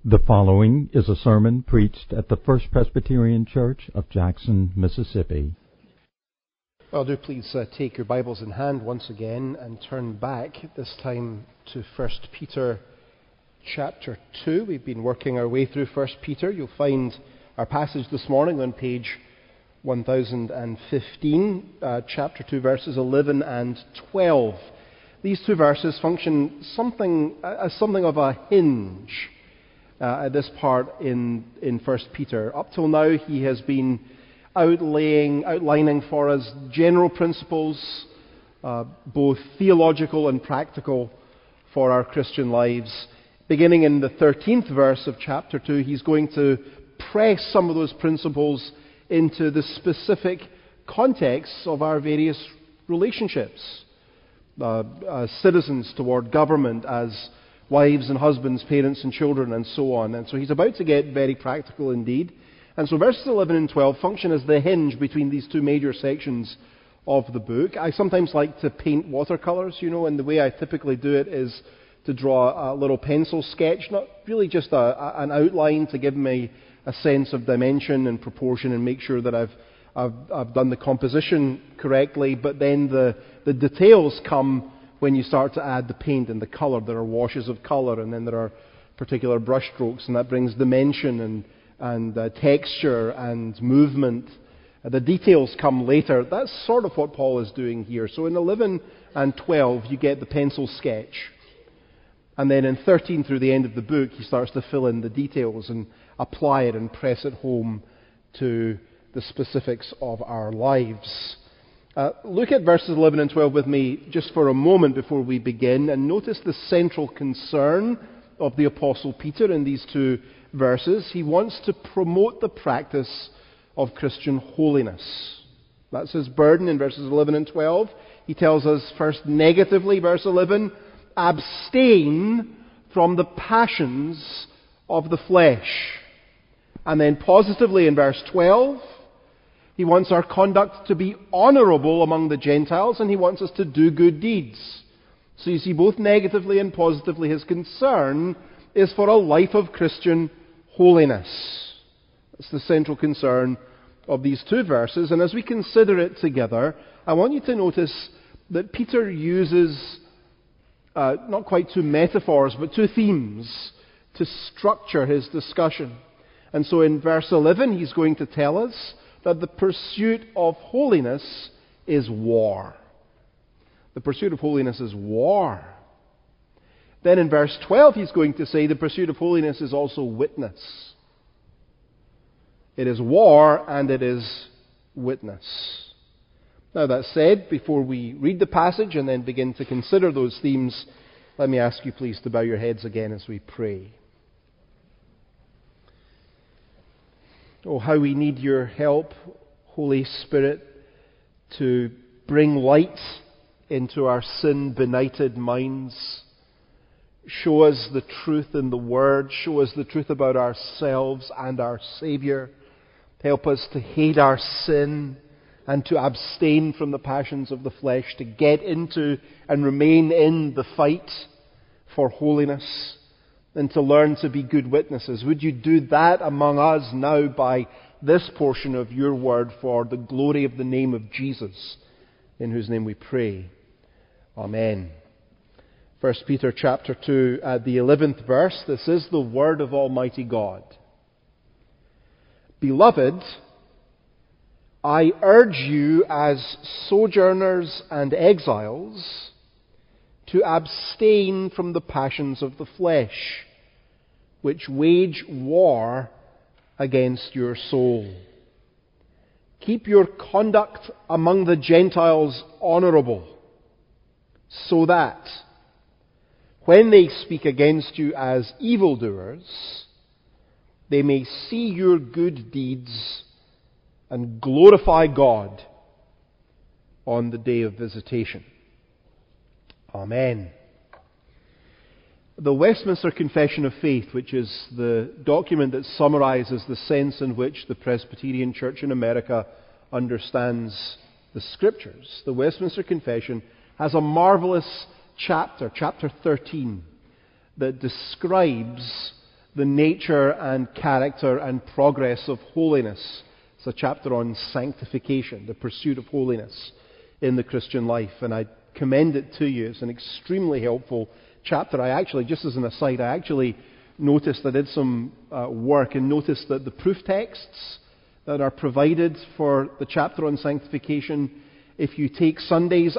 The following is a sermon preached at the First Presbyterian Church of Jackson, Mississippi. Well, do please take your Bibles in hand once again and turn back, this time to 1 Peter chapter 2. We've been working our way through 1 Peter. You'll find our passage this morning on page 1015, chapter 2, verses 11 and 12. These two verses function as something of a hinge at this part in 1 Peter. Up till now, he has been outlining for us general principles, both theological and practical, for our Christian lives. Beginning in the 13th verse of chapter 2, he's going to press some of those principles into the specific contexts of our various relationships, as citizens toward government, as wives and husbands, parents and children, and so on. And so he's about to get very practical indeed. And so verses 11 and 12 function as the hinge between these two major sections of the book. I sometimes like to paint watercolours, and the way I typically do it is to draw a little pencil sketch, not really just an outline to give me a sense of dimension and proportion and make sure that I've done the composition correctly, but then the details come when you start to add the paint and the colour. There are washes of colour, and then there are particular brush strokes, and that brings dimension and texture and movement. The details come later. That's sort of what Paul is doing here. So in 11 and 12, you get the pencil sketch. And then in 13 through the end of the book, he starts to fill in the details and apply it and press it home to the specifics of our lives. Look at verses 11 and 12 with me just for a moment before we begin, and notice the central concern of the Apostle Peter in these two verses. He wants to promote the practice of Christian holiness. That's his burden in verses 11 and 12. He tells us first negatively, verse 11, abstain from the passions of the flesh. And then positively in verse 12, he wants our conduct to be honourable among the Gentiles, and he wants us to do good deeds. So you see, both negatively and positively, his concern is for a life of Christian holiness. That's the central concern of these two verses. And as we consider it together, I want you to notice that Peter uses not quite two metaphors, but two themes to structure his discussion. And so in verse 11, he's going to tell us that the pursuit of holiness is war. The pursuit of holiness is war. Then in verse 12, he's going to say the pursuit of holiness is also witness. It is war and it is witness. Now that said, before we read the passage and then begin to consider those themes, let me ask you please to bow your heads again as we pray. Oh, how we need your help, Holy Spirit, to bring light into our sin-benighted minds. Show us the truth in the Word. Show us the truth about ourselves and our Saviour. Help us to hate our sin and to abstain from the passions of the flesh, to get into and remain in the fight for holiness, and to learn to be good witnesses. Would you do that among us now by this portion of your word for the glory of the name of Jesus, in whose name we pray. Amen. 1 Peter chapter 2 at the 11th verse. This is the word of Almighty God. Beloved, I urge you as sojourners and exiles to abstain from the passions of the flesh, which wage war against your soul. Keep your conduct among the Gentiles honourable, so that, when they speak against you as evildoers, they may see your good deeds and glorify God on the day of visitation. Amen. The Westminster Confession of Faith, which is the document that summarizes the sense in which the Presbyterian Church in America understands the Scriptures, the Westminster Confession has a marvelous chapter 13, that describes the nature and character and progress of holiness. It's a chapter on sanctification, the pursuit of holiness in the Christian life. And I commend it to you. It's an extremely helpful chapter. I actually, just as an aside, I actually noticed, I did some work and noticed that the proof texts that are provided for the chapter on sanctification, if you take Sundays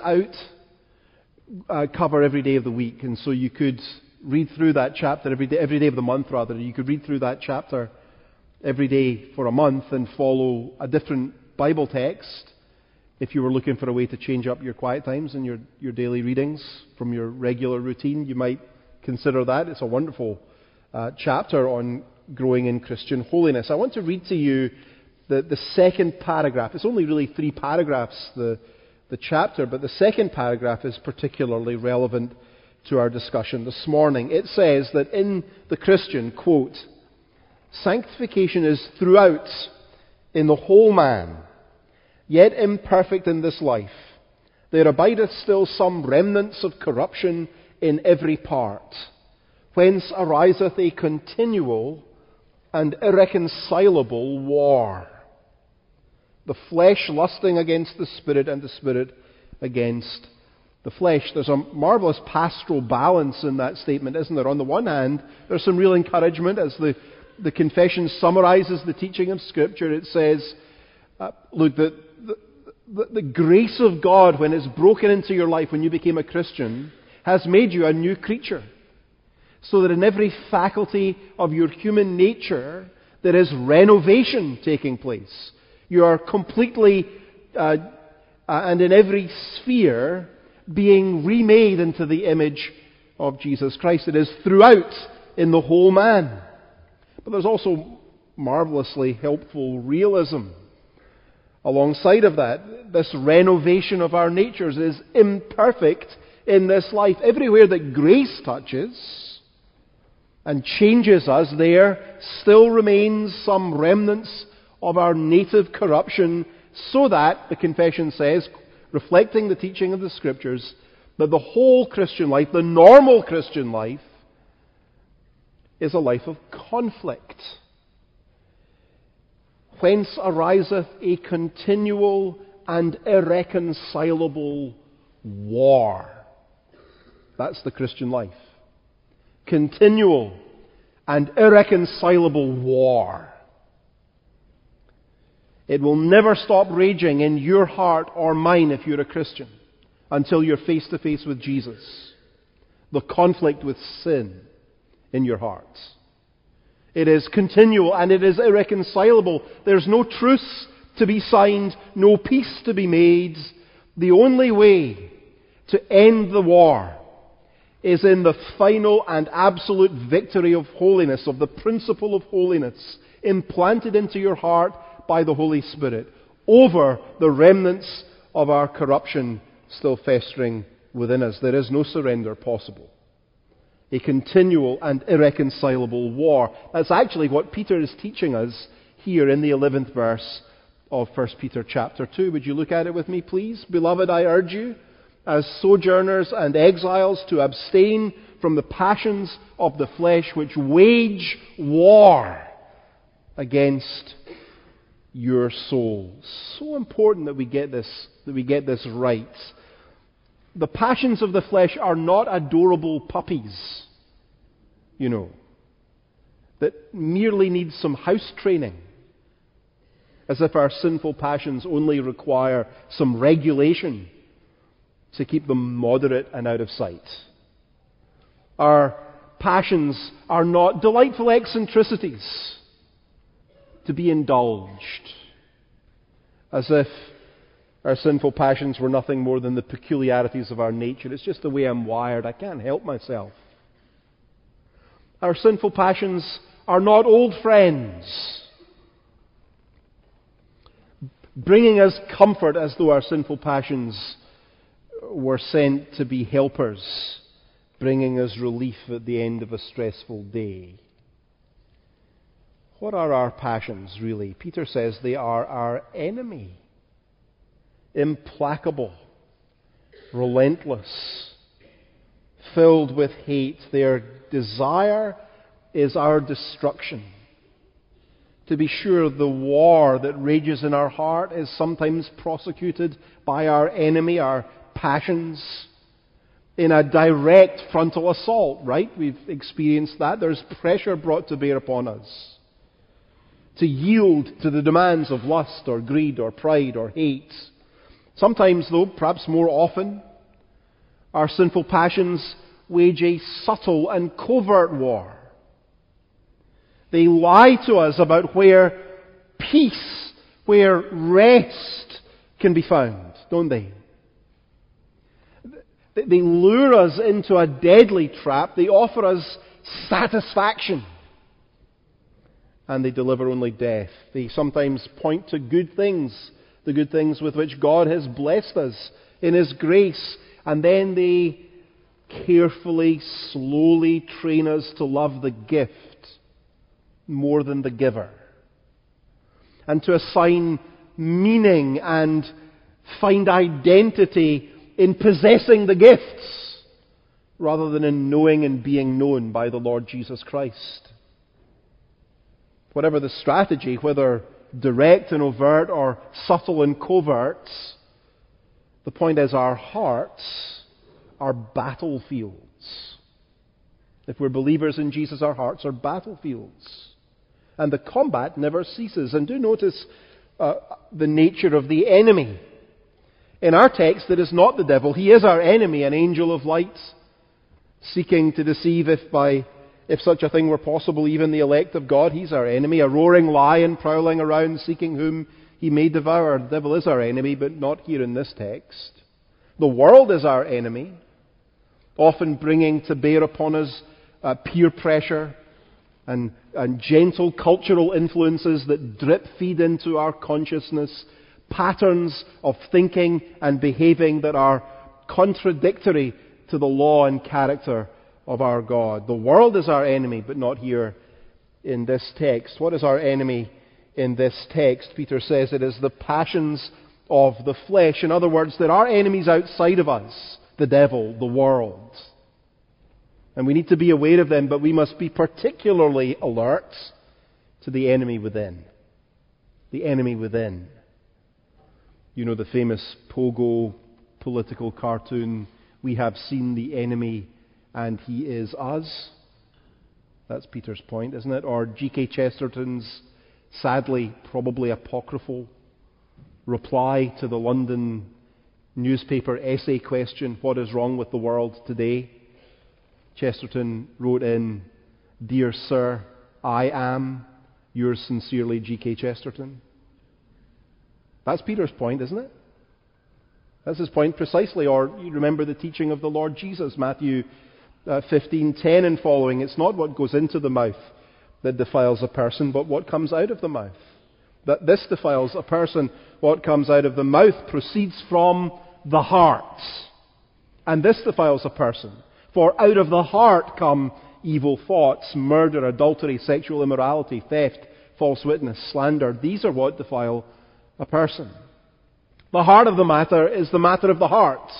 out, cover every day of the week. And so you could read through that chapter every day of the month rather. You could read through that chapter every day for a month and follow a different Bible text if you were looking for a way to change up your quiet times and your daily readings from your regular routine. You might consider that. It's a wonderful chapter on growing in Christian holiness. I want to read to you the second paragraph. It's only really 3 paragraphs, the chapter, but the second paragraph is particularly relevant to our discussion this morning. It says that in the Christian, quote, "Sanctification is throughout in the whole man, yet imperfect in this life. There abideth still some remnants of corruption in every part, whence ariseth a continual and irreconcilable war. The flesh lusting against the Spirit, and the Spirit against the flesh." There's a marvelous pastoral balance in that statement, isn't there? On the one hand, there's some real encouragement as the confession summarizes the teaching of Scripture. It says, look, the grace of God, when it's broken into your life when you became a Christian, has made you a new creature. So that in every faculty of your human nature, there is renovation taking place. You are completely, and in every sphere, being remade into the image of Jesus Christ. It is throughout in the whole man. But there's also marvelously helpful realism. Alongside of that, this renovation of our natures is imperfect in this life. Everywhere that grace touches and changes us, there still remains some remnants of our native corruption, so that, the confession says, reflecting the teaching of the Scriptures, that the whole Christian life, the normal Christian life, is a life of conflict. Whence ariseth a continual and irreconcilable war. That's the Christian life. Continual and irreconcilable war. It will never stop raging in your heart or mine if you're a Christian until you're face to face with Jesus. The conflict with sin in your heart. It is continual and it is irreconcilable. There's no truce to be signed, no peace to be made. The only way to end the war is in the final and absolute victory of holiness, of the principle of holiness, implanted into your heart by the Holy Spirit, over the remnants of our corruption still festering within us. There is no surrender possible. A continual and irreconcilable war. That's actually what Peter is teaching us here in the 11th verse of 1 Peter chapter 2. Would you look at it with me, please? "Beloved, I urge you, as sojourners and exiles, to abstain from the passions of the flesh which wage war against your souls." So important that we get this right. The passions of the flesh are not adorable puppies, that merely need some house training, as if our sinful passions only require some regulation to keep them moderate and out of sight. Our passions are not delightful eccentricities to be indulged, as if our sinful passions were nothing more than the peculiarities of our nature. It's just the way I'm wired. I can't help myself. Our sinful passions are not old friends, bringing us comfort as though our sinful passions were sent to be helpers, bringing us relief at the end of a stressful day. What are our passions, really? Peter says they are our enemy. Implacable, relentless, filled with hate. Their desire is our destruction. To be sure, the war that rages in our heart is sometimes prosecuted by our enemy, our passions, in a direct frontal assault, right? We've experienced that. There's pressure brought to bear upon us to yield to the demands of lust or greed or pride or hate. Sometimes, though, perhaps more often, our sinful passions wage a subtle and covert war. They lie to us about where peace, where rest can be found, don't they? They lure us into a deadly trap. They offer us satisfaction. And they deliver only death. They sometimes point to good things, the good things with which God has blessed us in His grace. And then they carefully, slowly train us to love the gift more than the giver, and to assign meaning and find identity in possessing the gifts rather than in knowing and being known by the Lord Jesus Christ. Whatever the strategy, whether direct and overt or subtle and covert, the point is our hearts are battlefields. If we're believers in Jesus, our hearts are battlefields. And the combat never ceases. And do notice the nature of the enemy. In our text, it is not the devil. He is our enemy, an angel of light, seeking to deceive, if such a thing were possible, even the elect of God. He's our enemy, a roaring lion prowling around, seeking whom he may devour. The devil is our enemy, but not here in this text. The world is our enemy, often bringing to bear upon us peer pressure, and gentle cultural influences that drip feed into our consciousness, patterns of thinking and behaving that are contradictory to the law and character of our God. The world is our enemy, but not here in this text. What is our enemy in this text? Peter says it is the passions of the flesh. In other words, there are enemies outside of us, the devil, the world. And we need to be aware of them, but we must be particularly alert to the enemy within. The enemy within. You know the famous Pogo political cartoon, "We have seen the enemy and he is us." That's Peter's point, isn't it? Or G.K. Chesterton's sadly, probably apocryphal reply to the London newspaper essay question, "What is wrong with the world today?" Chesterton wrote in, "Dear Sir, I am yours sincerely, G.K. Chesterton." That's Peter's point, isn't it? That's his point precisely. Or you remember the teaching of the Lord Jesus, Matthew 15:10 and following. It's not what goes into the mouth that defiles a person, but what comes out of the mouth. That this defiles a person. What comes out of the mouth proceeds from the heart. And this defiles a person. For out of the heart come evil thoughts, murder, adultery, sexual immorality, theft, false witness, slander. These are what defile a person. The heart of the matter is the matter of the heart.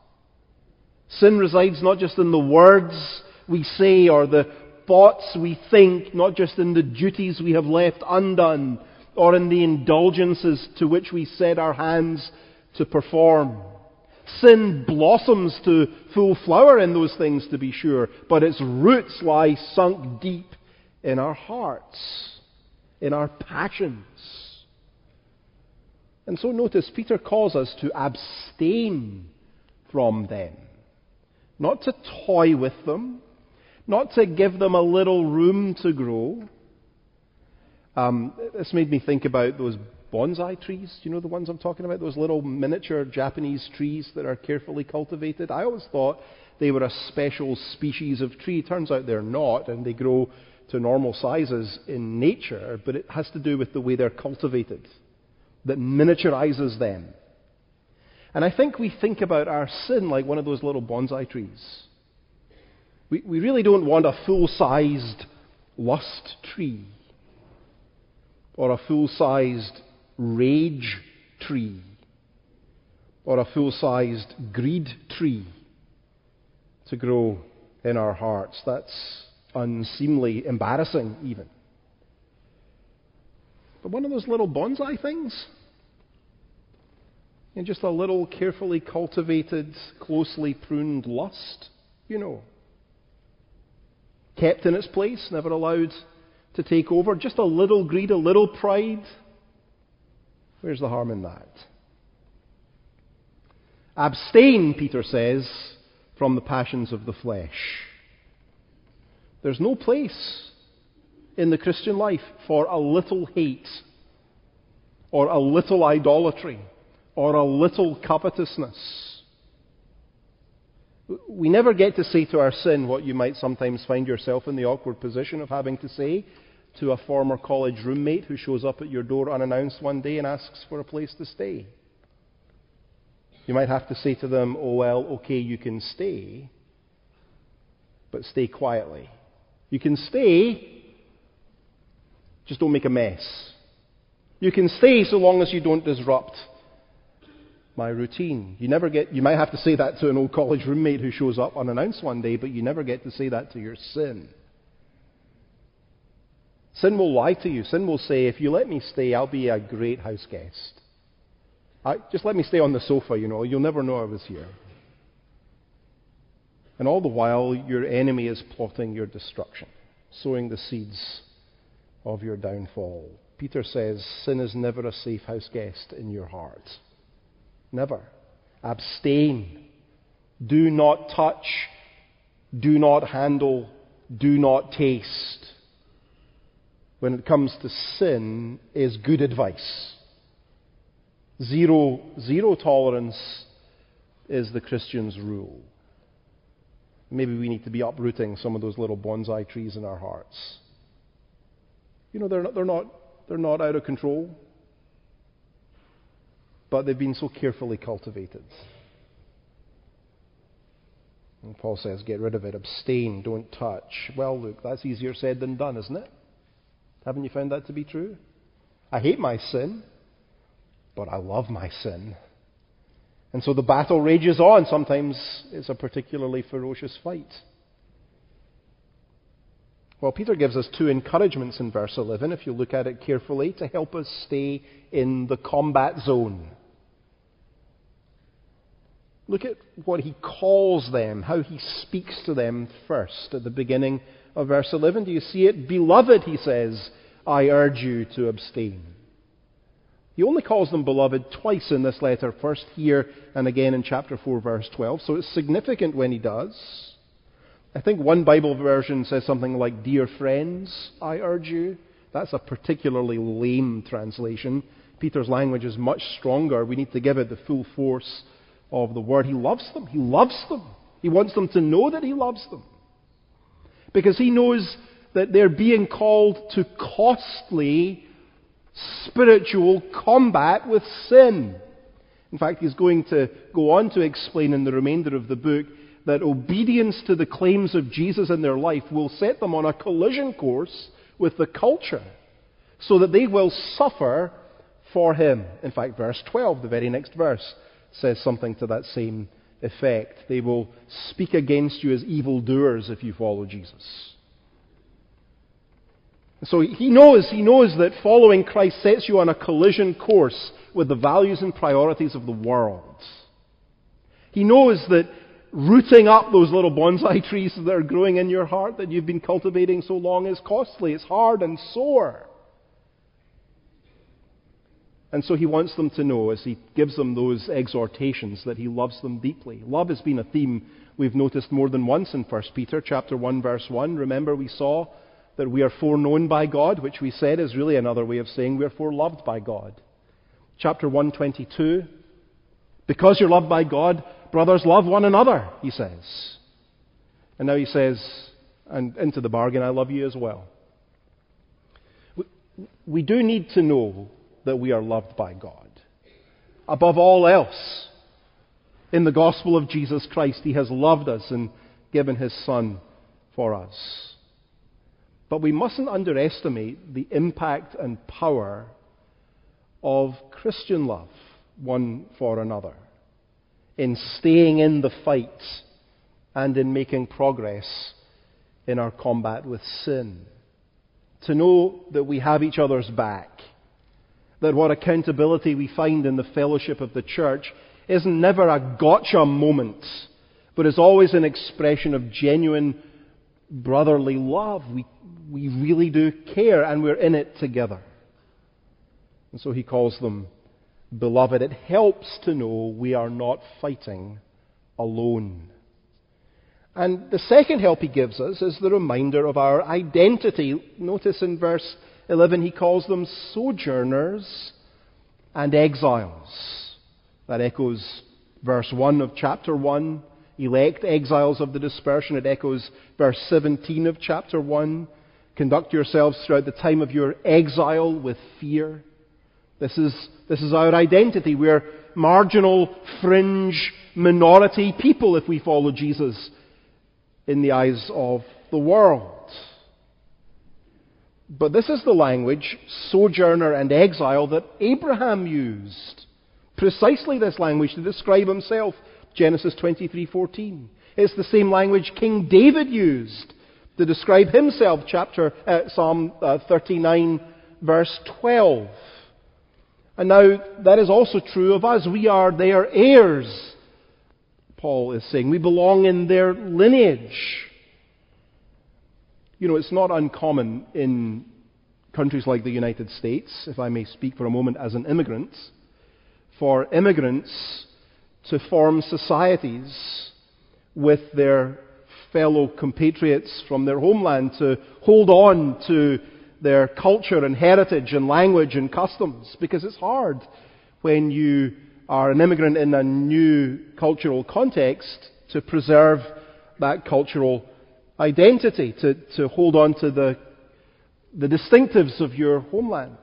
Sin resides not just in the words we say or the thoughts we think, not just in the duties we have left undone or in the indulgences to which we set our hands to perform. Sin blossoms to full flower in those things, to be sure, but its roots lie sunk deep in our hearts, in our passions. And so notice, Peter calls us to abstain from them. Not to toy with them, not to give them a little room to grow. This made me think about those bonsai trees. Do you know the ones I'm talking about? Those little miniature Japanese trees that are carefully cultivated. I always thought they were a special species of tree. Turns out they're not, and they grow to normal sizes in nature, but it has to do with the way they're cultivated that miniaturizes them. And I think we think about our sin like one of those little bonsai trees. We really don't want a full-sized lust tree or a full-sized rage tree or a full-sized greed tree to grow in our hearts. That's unseemly, embarrassing even. But one of those little bonsai things, and just a little carefully cultivated, closely pruned lust, kept in its place, never allowed to take over, just a little greed, a little pride. Where's the harm in that? Abstain, Peter says, from the passions of the flesh. There's no place in the Christian life for a little hate, or a little idolatry, or a little covetousness. We never get to say to our sin what you might sometimes find yourself in the awkward position of having to say to a former college roommate who shows up at your door unannounced one day and asks for a place to stay. You might have to say to them, "Oh, well, okay, you can stay, but stay quietly. You can stay, just don't make a mess. You can stay so long as you don't disrupt my routine." You might have to say that to an old college roommate who shows up unannounced one day, but you never get to say that to your sin. Sin will lie to you. Sin will say, "If you let me stay, I'll be a great house guest. Just let me stay on the sofa, you'll never know I was here." And all the while, your enemy is plotting your destruction, sowing the seeds of your downfall. Peter says, sin is never a safe house guest in your heart. Never. Abstain. Do not touch. Do not handle. Do not taste. When it comes to sin, is good advice. Zero tolerance is the Christian's rule. Maybe we need to be uprooting some of those little bonsai trees in our hearts. They're not out of control, but they've been so carefully cultivated. And Paul says, get rid of it, abstain, don't touch. Well, look, that's easier said than done, isn't it? Haven't you found that to be true? I hate my sin, but I love my sin. And so the battle rages on. Sometimes it's a particularly ferocious fight. Well, Peter gives us two encouragements in verse 11, if you look at it carefully, to help us stay in the combat zone. Look at what he calls them, how he speaks to them first at the beginning of verse 11. Do you see it? Beloved, he says, I urge you to abstain. He only calls them beloved twice in this letter, first here and again in chapter 4, verse 12. So it's significant when he does. I think one Bible version says something like, dear friends, I urge you. That's a particularly lame translation. Peter's language is much stronger. We need to give it the full force of the word. He loves them. He loves them. He wants them to know that he loves them. Because he knows that they're being called to costly spiritual combat with sin. In fact, he's going to go on to explain in the remainder of the book that obedience to the claims of Jesus in their life will set them on a collision course with the culture so that they will suffer for him. In fact, verse 12, the very next verse, says something to that same effect. They will speak against you as evildoers if you follow Jesus. So he knows that following Christ sets you on a collision course with the values and priorities of the world. He knows that rooting up those little bonsai trees that are growing in your heart that you've been cultivating so long is costly. It's hard and sore. And so he wants them to know, as he gives them those exhortations, that he loves them deeply. Love has been a theme we've noticed more than once in 1 Peter chapter 1, verse 1. Remember, we saw that we are foreknown by God, which we said is really another way of saying we are foreloved by God. Chapter 1:22, because you're loved by God, brothers, love one another, he says. And now he says, and into the bargain, I love you as well. We do need to know that we are loved by God. Above all else, in the gospel of Jesus Christ, he has loved us and given his Son for us. But we mustn't underestimate the impact and power of Christian love, one for another, in staying in the fight and in making progress in our combat with sin. To know that we have each other's back. That what accountability we find in the fellowship of the church isn't never a gotcha moment, but is always an expression of genuine brotherly love. We really do care, and we're in it together. And so he calls them beloved. It helps to know we are not fighting alone. And the second help he gives us is the reminder of our identity. Notice in verse 11 he calls them sojourners and exiles. That echoes verse 1 of chapter 1. Elect exiles of the dispersion. It echoes verse 17 of chapter 1. Conduct yourselves throughout the time of your exile with fear. This is our identity. We're marginal, fringe, minority people if we follow Jesus in the eyes of the world. But this is the language, sojourner and exile, that Abraham used. Precisely this language to describe himself. Genesis 23:14. It's the same language King David used to describe himself. Psalm 39, verse 12. And now that is also true of us. We are their heirs. Paul is saying we belong in their lineage. You know, it's not uncommon in countries like the United States, if I may speak for a moment as an immigrant, for immigrants to form societies with their fellow compatriots from their homeland, to hold on to their culture and heritage and language and customs, because it's hard when you are an immigrant in a new cultural context to preserve that cultural identity, to hold on to the distinctives of your homelands.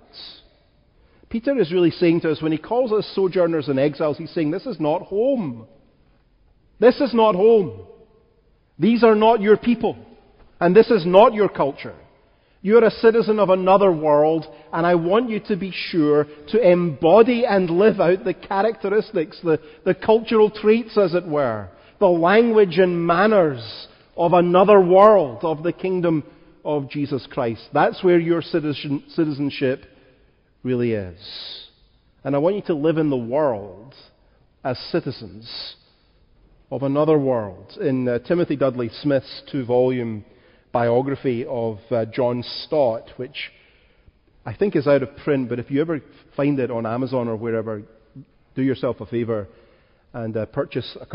Peter is really saying to us, when he calls us sojourners and exiles, he's saying this is not home. This is not home. These are not your people. And this is not your culture. You're a citizen of another world, and I want you to be sure to embody and live out the characteristics, the cultural traits, as it were, the language and manners of another world, of the kingdom of Jesus Christ. That's where your citizenship really is. And I want you to live in the world as citizens of another world. In Timothy Dudley Smith's 2-volume biography of John Stott, which I think is out of print, but if you ever find it on Amazon or wherever, do yourself a favor and purchase a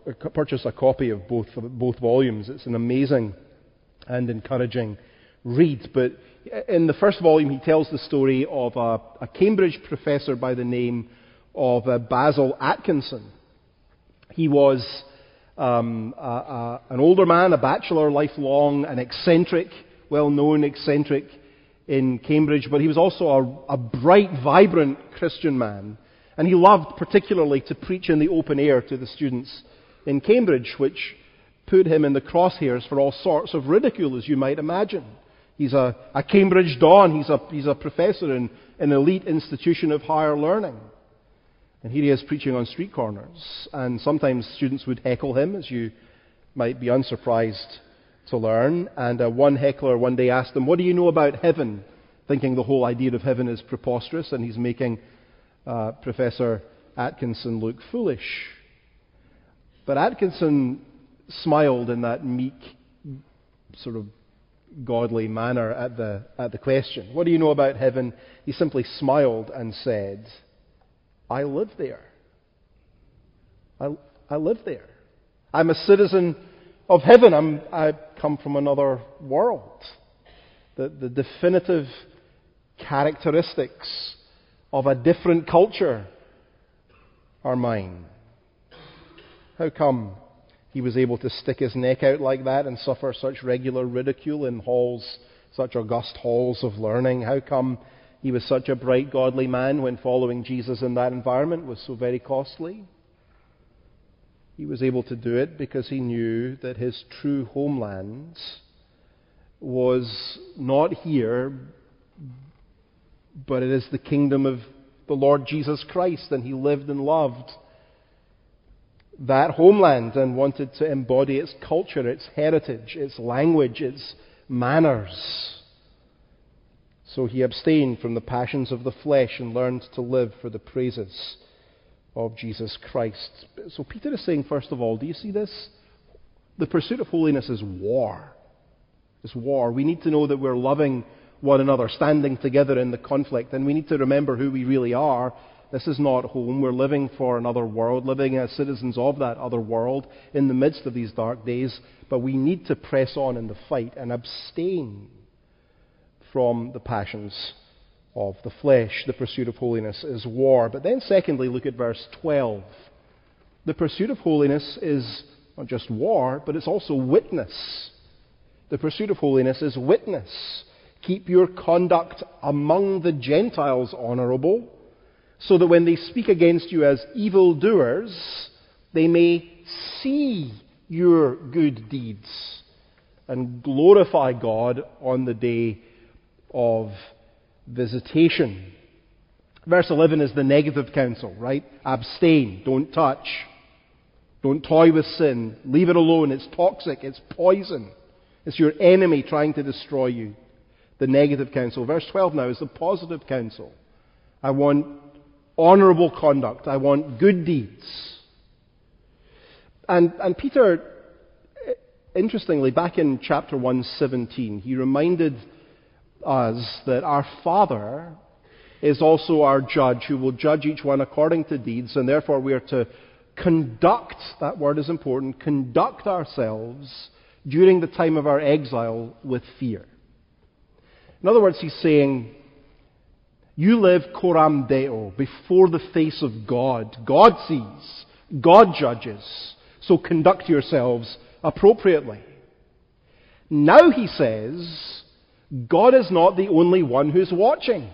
copy of both volumes. It's an amazing and encouraging read. But in the first volume, he tells the story of a Cambridge professor by the name of Basil Atkinson. He was an older man, a bachelor, lifelong, an eccentric, well-known eccentric in Cambridge, but he was also a bright, vibrant Christian man. And he loved particularly to preach in the open air to the students in Cambridge, which put him in the crosshairs for all sorts of ridicule, as you might imagine. He's a Cambridge Don. He's a professor in an elite institution of higher learning. And here he is preaching on street corners. And sometimes students would heckle him, as you might be unsurprised to learn. And one heckler one day asked him, "What do you know about heaven?" Thinking the whole idea of heaven is preposterous, and he's making Professor Atkinson look foolish. But Atkinson smiled in that meek, sort of godly manner at the question. "What do you know about heaven?" He simply smiled and said, "I live there. I live there. I'm a citizen of heaven. I come from another world." The definitive characteristics of a different culture are mine. How come he was able to stick his neck out like that and suffer such regular ridicule in halls, such august halls of learning? How come he was such a bright, godly man when following Jesus in that environment was so very costly? He was able to do it because he knew that his true homeland was not here, but it is the kingdom of the Lord Jesus Christ, and he lived and loved that homeland and wanted to embody its culture, its heritage, its language, its manners. So he abstained from the passions of the flesh and learned to live for the praises of Jesus Christ. So Peter is saying, first of all, do you see this? The pursuit of holiness is war. It's war. We need to know that we're loving one another, standing together in the conflict, and we need to remember who we really are. This is not home. We're living for another world, living as citizens of that other world in the midst of these dark days, but we need to press on in the fight and abstain from the passions of the flesh. The pursuit of holiness is war. But then secondly, look at verse 12. The pursuit of holiness is not just war, but it's also witness. The pursuit of holiness is witness. Keep your conduct among the Gentiles honorable, so that when they speak against you as evildoers, they may see your good deeds and glorify God on the day of visitation. Verse 11 is the negative counsel, right? Abstain, don't touch, don't toy with sin, leave it alone, it's toxic, it's poison, it's your enemy trying to destroy you. The negative counsel. Verse 12 now is the positive counsel. I want honourable conduct, I want good deeds. And Peter, interestingly, back in chapter 1:17, he reminded us that our Father is also our judge, who will judge each one according to deeds, and therefore we are to conduct, that word is important, conduct ourselves during the time of our exile with fear. In other words, he's saying, you live coram Deo, before the face of God. God sees, God judges, so conduct yourselves appropriately. Now he says, God is not the only one who's watching.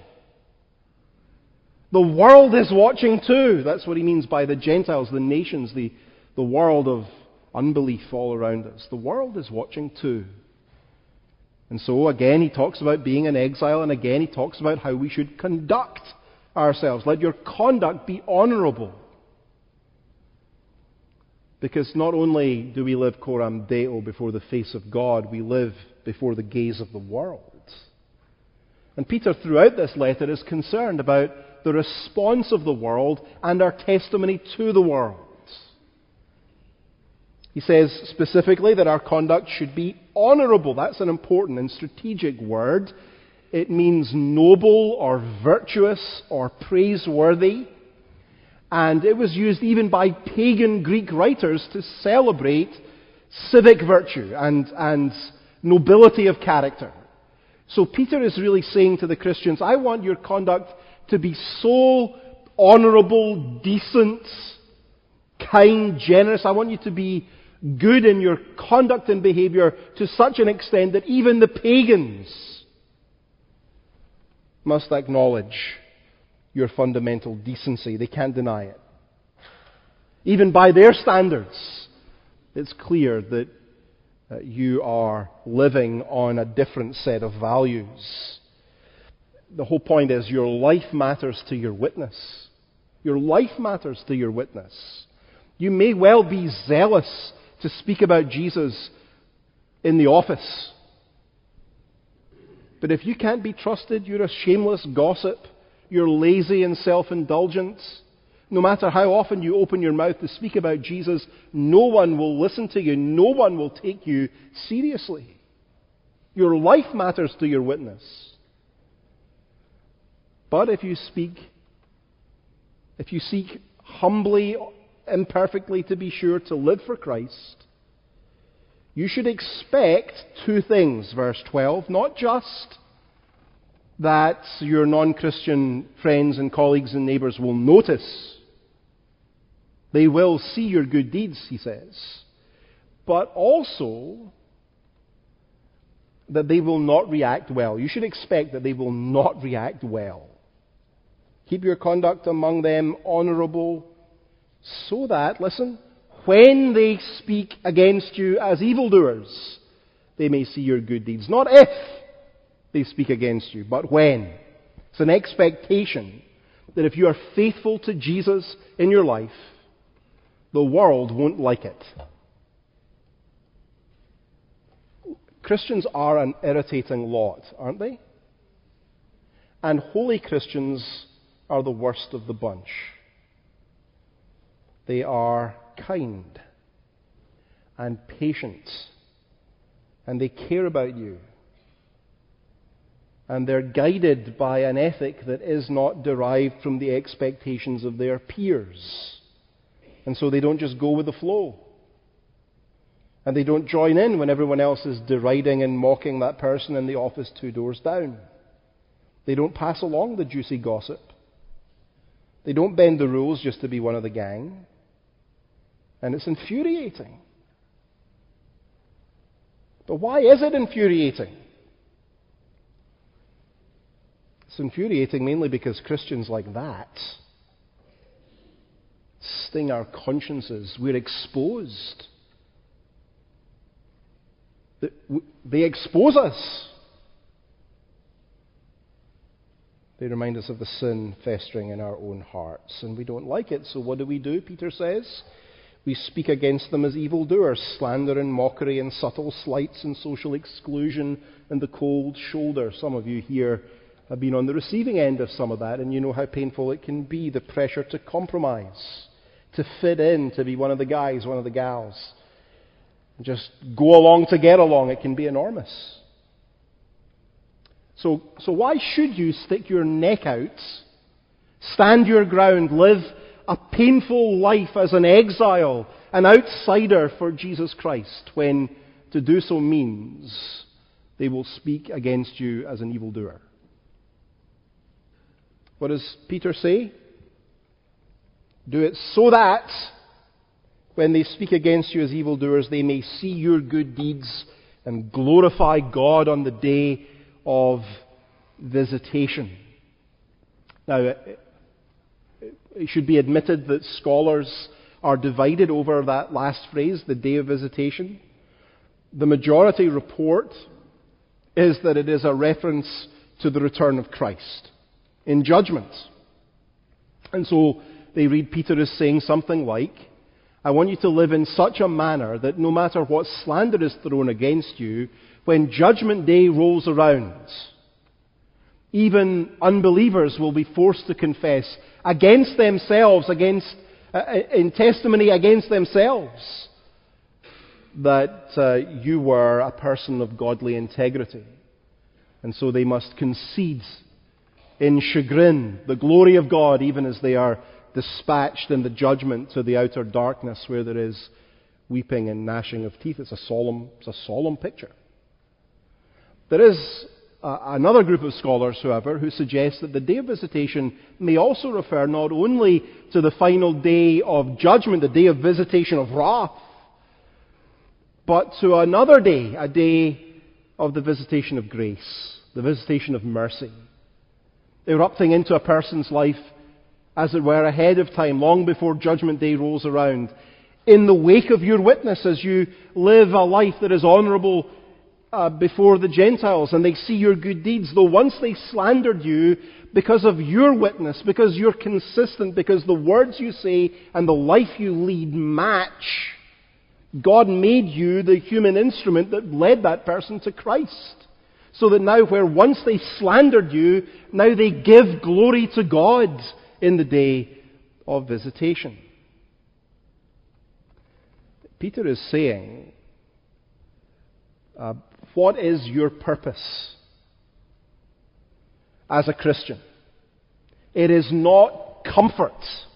The world is watching too. That's what he means by the Gentiles, the nations, the world of unbelief all around us. The world is watching too. And so again he talks about being in exile, and again he talks about how we should conduct ourselves. Let your conduct be honourable. Because not only do we live coram Deo, before the face of God, we live before the gaze of the world. And Peter throughout this letter is concerned about the response of the world and our testimony to the world. He says specifically that our conduct should be honourable. That's an important and strategic word. It means noble or virtuous or praiseworthy. And it was used even by pagan Greek writers to celebrate civic virtue and nobility of character. So Peter is really saying to the Christians, I want your conduct to be so honourable, decent, kind, generous. I want you to be good in your conduct and behaviour to such an extent that even the pagans must acknowledge your fundamental decency. They can't deny it. Even by their standards, it's clear that you are living on a different set of values. The whole point is your life matters to your witness. Your life matters to your witness. You may well be zealous to speak about Jesus in the office, but if you can't be trusted, you're a shameless gossip, you're lazy and self-indulgent. No matter how often you open your mouth to speak about Jesus, no one will listen to you, no one will take you seriously. Your life matters to your witness. But if you seek humbly, imperfectly to be sure, to live for Christ, you should expect two things, verse 12. Not just that your non-Christian friends and colleagues and neighbours will notice. They will see your good deeds, he says. But also that they will not react well. You should expect that they will not react well. Keep your conduct among them honourable, so that, listen, when they speak against you as evildoers, they may see your good deeds. Not if they speak against you, but when. It's an expectation that if you are faithful to Jesus in your life, the world won't like it. Christians are an irritating lot, aren't they? And holy Christians are the worst of the bunch. They are kind and patient, and they care about you. And they're guided by an ethic that is not derived from the expectations of their peers. And so they don't just go with the flow. And they don't join in when everyone else is deriding and mocking that person in the office 2 doors down. They don't pass along the juicy gossip. They don't bend the rules just to be one of the gang. And it's infuriating. But why is it infuriating? It's infuriating mainly because Christians like that sting our consciences. We're exposed. They expose us. They remind us of the sin festering in our own hearts, and we don't like it. So what do? Peter says, we speak against them as evildoers, slander and mockery and subtle slights and social exclusion and the cold shoulder. Some of you here have been on the receiving end of some of that, and you know how painful it can be, the pressure to compromise, to fit in, to be one of the guys, one of the gals. Just go along to get along. It can be enormous. So why should you stick your neck out, stand your ground, live a painful life as an exile, an outsider for Jesus Christ, when to do so means they will speak against you as an evildoer? What does Peter say? Do it so that when they speak against you as evildoers, they may see your good deeds and glorify God on the day of visitation. Now, it should be admitted that scholars are divided over that last phrase, the day of visitation. The majority report is that it is a reference to the return of Christ in judgment. And so they read Peter as saying something like, I want you to live in such a manner that no matter what slander is thrown against you, when judgment day rolls around, even unbelievers will be forced to confess against themselves, in testimony against themselves, that you were a person of godly integrity. And so they must concede in chagrin the glory of God, even as they are dispatched in the judgment to the outer darkness where there is weeping and gnashing of teeth. It's a solemn picture. There is another group of scholars, however, who suggest that the day of visitation may also refer not only to the final day of judgment, the day of visitation of wrath, but to another day, a day of the visitation of grace, the visitation of mercy, erupting into a person's life, as it were, ahead of time, long before Judgment Day rolls around, in the wake of your witness, as you live a life that is honourable before the Gentiles, and they see your good deeds, though once they slandered you because of your witness, because you're consistent, because the words you say and the life you lead match. God made you the human instrument that led that person to Christ. So that now where once they slandered you, now they give glory to God in the day of visitation. Peter is saying, what is your purpose as a Christian? It is not comfort.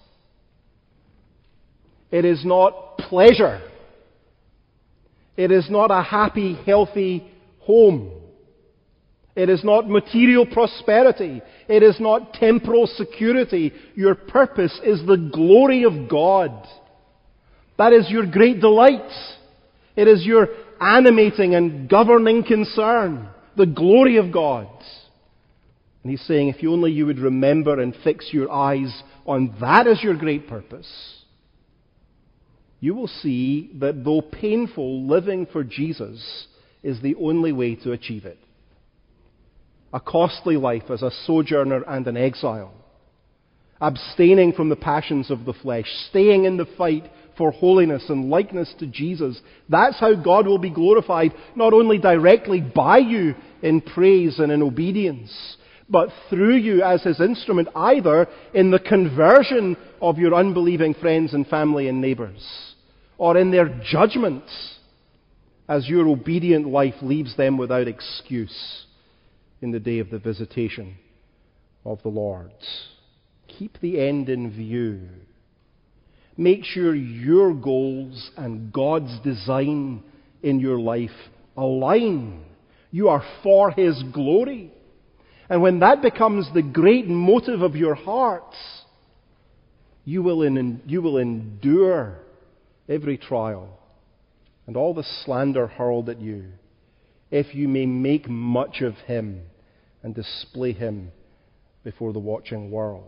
It is not pleasure. It is not a happy, healthy home. It is not material prosperity. It is not temporal security. Your purpose is the glory of God. That is your great delight. It is your animating and governing concern. The glory of God. And he's saying, if only you would remember and fix your eyes on that as your great purpose, you will see that though painful, living for Jesus is the only way to achieve it. A costly life as a sojourner and an exile. abstaining from the passions of the flesh, staying in the fight for holiness and likeness to Jesus. That's how God will be glorified, not only directly by you in praise and in obedience, but through you as His instrument, either in the conversion of your unbelieving friends and family and neighbours, or in their judgment as your obedient life leaves them without excuse in the day of the visitation of the Lord. Keep the end in view. Make sure your goals and God's design in your life align. You are for His glory. And when that becomes the great motive of your heart, you will endure every trial and all the slander hurled at you, if you may make much of Him and display Him before the watching world.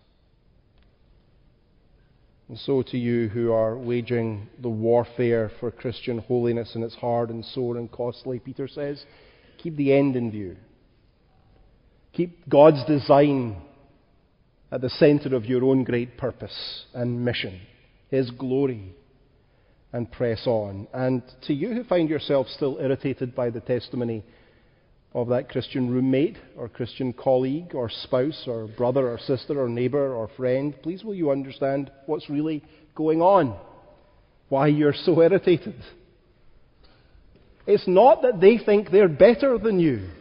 And so to you who are waging the warfare for Christian holiness, and it's hard and sore and costly, Peter says, keep the end in view. Keep God's design at the center of your own great purpose and mission, His glory, and press on. And to you who find yourself still irritated by the testimony of that Christian roommate or Christian colleague or spouse or brother or sister or neighbour or friend, please will you understand what's really going on, why you're so irritated. It's not that they think they're better than you.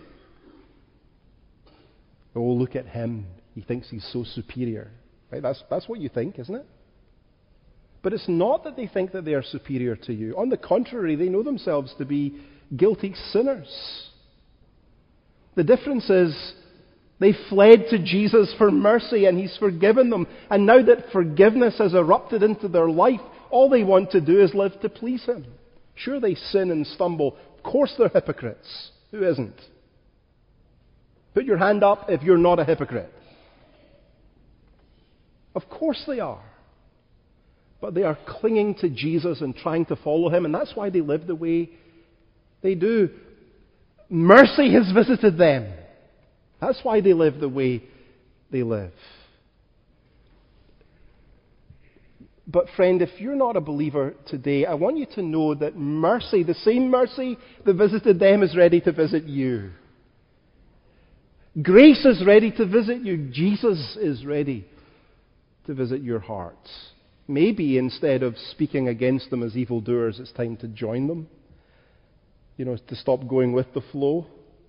Oh, look at him. He thinks he's so superior. Right? That's what you think, isn't it? But it's not that they think that they are superior to you. On the contrary, they know themselves to be guilty sinners. The difference is they fled to Jesus for mercy and He's forgiven them. And now that forgiveness has erupted into their life, all they want to do is live to please Him. Sure, they sin and stumble. Of course they're hypocrites. Who isn't? Put your hand up if you're not a hypocrite. Of course they are. But they are clinging to Jesus and trying to follow Him, and that's why they live the way they do. Mercy has visited them. That's why they live the way they live. But friend, if you're not a believer today, I want you to know that mercy, the same mercy that visited them, is ready to visit you. Grace is ready to visit you. Jesus is ready to visit your hearts. Maybe instead of speaking against them as evildoers, it's time to join them. To stop going with the flow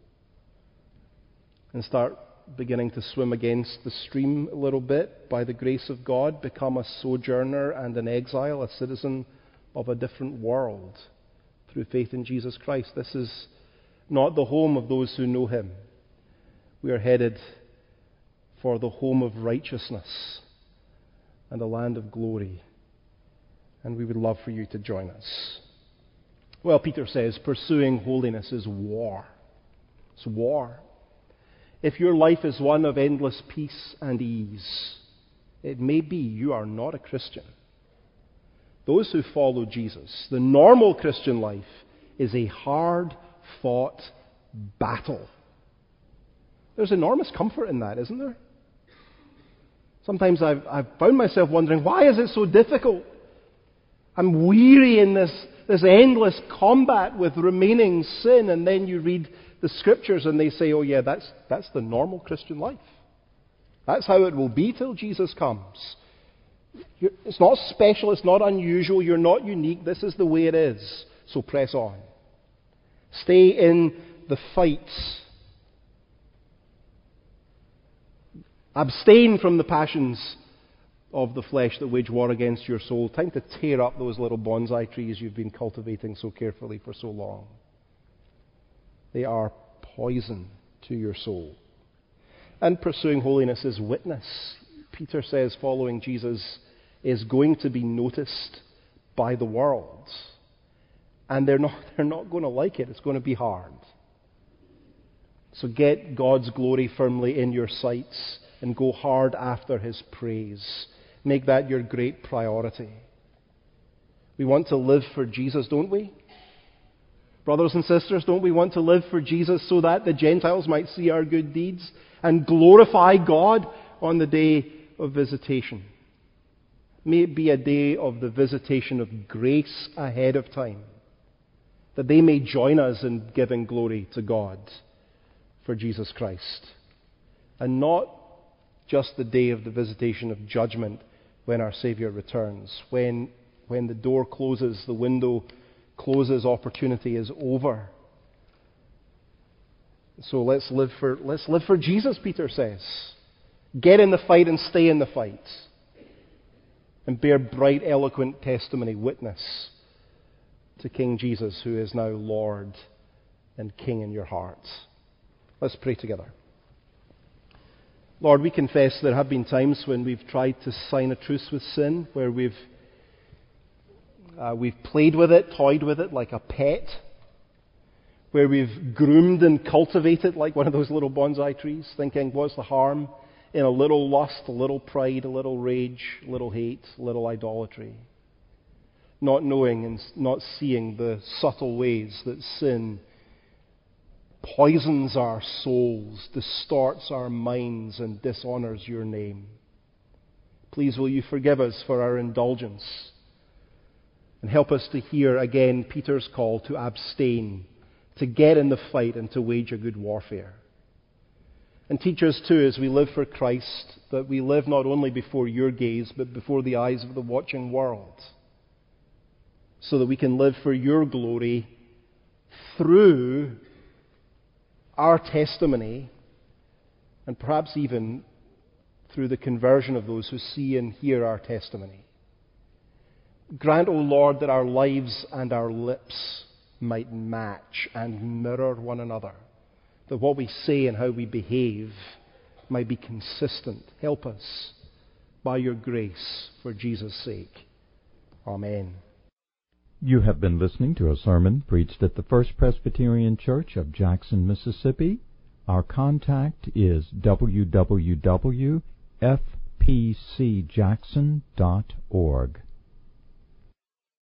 and start beginning to swim against the stream a little bit by the grace of God, become a sojourner and an exile, a citizen of a different world through faith in Jesus Christ. This is not the home of those who know Him. We are headed for the home of righteousness and a land of glory. And we would love for you to join us. Well, Peter says, pursuing holiness is war. It's war. If your life is one of endless peace and ease, it may be you are not a Christian. Those who follow Jesus, the normal Christian life, is a hard-fought battle. There's enormous comfort in that, isn't there? Sometimes I've found myself wondering, why is it so difficult? I'm weary in this endless combat with remaining sin. And then you read the Scriptures and they say, oh yeah, that's the normal Christian life. That's how it will be till Jesus comes. It's not special, it's not unusual, you're not unique. This is the way it is. So press on. Stay in the fight. Abstain from the passions of the flesh that wage war against your soul. Time to tear up those little bonsai trees you've been cultivating so carefully for so long. They are poison to your soul. And pursuing holiness is witness. Peter says following Jesus is going to be noticed by the world. And they're not going to like it. It's going to be hard. So get God's glory firmly in your sights and go hard after His praise. Make that your great priority. We want to live for Jesus, don't we? Brothers and sisters, don't we want to live for Jesus so that the Gentiles might see our good deeds and glorify God on the day of visitation. May it be a day of the visitation of grace ahead of time, that they may join us in giving glory to God for Jesus Christ. And not just the day of the visitation of judgment when our Saviour returns. When the door closes, the window closes, opportunity is over. So let's live for Jesus, Peter says. Get in the fight and stay in the fight. And bear bright, eloquent testimony, witness to King Jesus, who is now Lord and King in your hearts. Let's pray together. Lord, we confess there have been times when we've tried to sign a truce with sin, where we've played with it, toyed with it like a pet, where we've groomed and cultivated like one of those little bonsai trees, thinking, what's the harm in a little lust, a little pride, a little rage, a little hate, a little idolatry? Not knowing and not seeing the subtle ways that sin poisons our souls, distorts our minds, and dishonors your name. Please will you forgive us for our indulgence and help us to hear again Peter's call to abstain, to get in the fight and to wage a good warfare. And teach us too, as we live for Christ, that we live not only before your gaze, but before the eyes of the watching world, so that we can live for your glory through our testimony, and perhaps even through the conversion of those who see and hear our testimony. Grant, O Lord, that our lives and our lips might match and mirror one another, that what we say and how we behave might be consistent. Help us by your grace for Jesus' sake. Amen. You have been listening to a sermon preached at the First Presbyterian Church of Jackson, Mississippi. Our contact is www.fpcjackson.org.